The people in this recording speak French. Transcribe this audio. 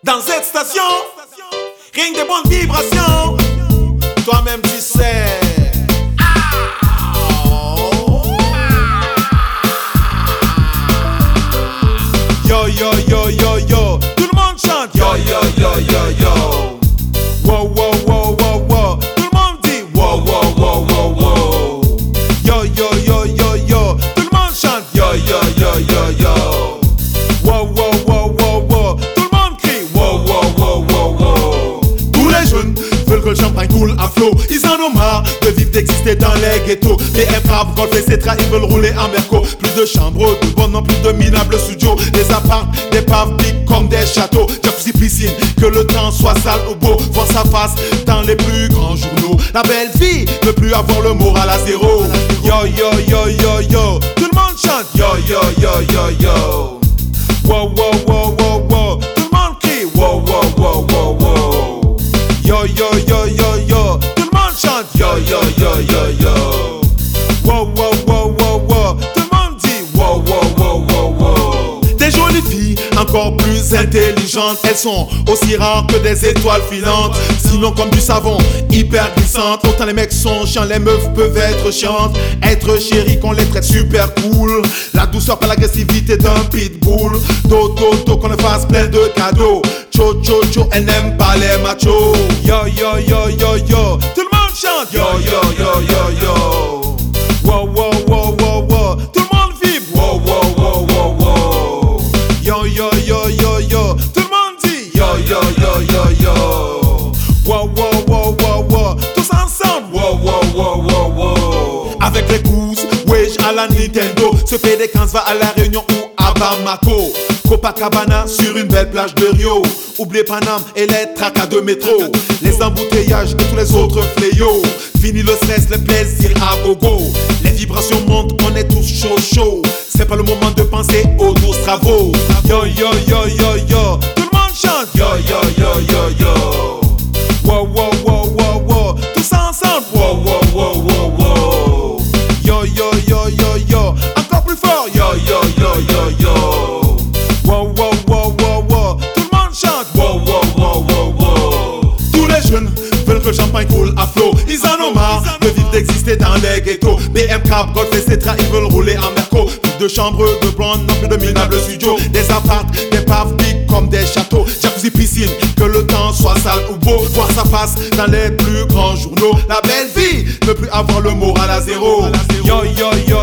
Dans cette station, rien que des bonnes vibrations. Toi-même tu sais. Yo yo yo yo yo, tout le monde chante. Yo yo yo yo yo. Wow wow wow wow wow, tout le monde dit wow wow wow wow wow. Yo yo yo yo yo, tout le monde chante. Yo yo yo yo yo. Wow wow wow wow wow, tout le monde crie wow wow wow wow wow. Tous les jeunes veulent que le champagne coule à flot. Ils en ont marre de vivre, d'exister dans les ghettos. Les frappes, golf, etc. Ils veulent rouler en merco. Plus de chambres, de bonnes, non plus de minables studios. Des apparts, des paves big comme des châteaux. Jacuzzi, piscine, que le temps soit sale ou beau. Voir sa face dans les plus grands journaux. La belle vie ne plus avoir le moral à zéro. Yo yo yo yo yo, tout le monde chante. Yo yo yo yo yo. Wow wow wow wow wow, tout le monde crie wow wow wow wow wow. Yo yo yo yo yo, tout le monde chante. Yo yo yo yo yo. Wow wow wow wow wow, tout le monde dit wow wow wow wow wow. Des jolies filles encore plus intelligentes, elles sont aussi rares que des étoiles filantes. Sinon comme du savon, hyper glissantes. Autant les mecs sont chiants, les meufs peuvent être chiantes. Être chérie qu'on les traite super cool. La douceur pas l'agressivité d'un pitbull. Do qu'on le fasse plein de cadeaux. Cho cho cho, elle n'aime pas les machos. Yo yo yo yo yo, tout le monde chante. Yo yo yo yo yo. Wow wow wow wow wow, tout le monde vibre. Wow wow wow wow wow. Yo yo yo yo yo, tout le monde dit yo yo yo yo yo. Wow wow wow wow wow, tous ensemble. Wow wow wow wow wow. Avec les gousses, wesh à la Nintendo. Se fait des camps, va à la Réunion ou à Bamako. Copacabana sur une belle plage de Rio. Oubliez Paname et les tracas de métro. Les embouteillages et tous les autres fléaux. Fini le stress, le plaisir à gogo. Les vibrations montent, on est tous chaud chaud. C'est pas le moment de penser aux 12 travaux. Yo yo yo yo yo, tout le monde chante. Yo yo yo yo yo. Wow wow wow wow wow, tous ensemble. Wow wow wow wow wow. Yo yo yo yo yo, encore plus fort. Yo yo yo yo yo. Wow wow wow wow wow, tout le monde chante. Wow wow wow wow wow. Tous les jeunes veulent que le champagne coule à flot. Ils en ont marre de vivre, d'exister dans les ghettos. BM, Cap, Golf, etc. Ils veulent rouler en merco. Plus de chambres, de blondes, non plus de minables studios. Des apparts, des paves big comme des châteaux. Jacuzzi, piscine, que le temps soit sale ou beau. Voir sa face dans les plus grands journaux. La belle vie ne plus avoir le moral à zéro. Yo yo yo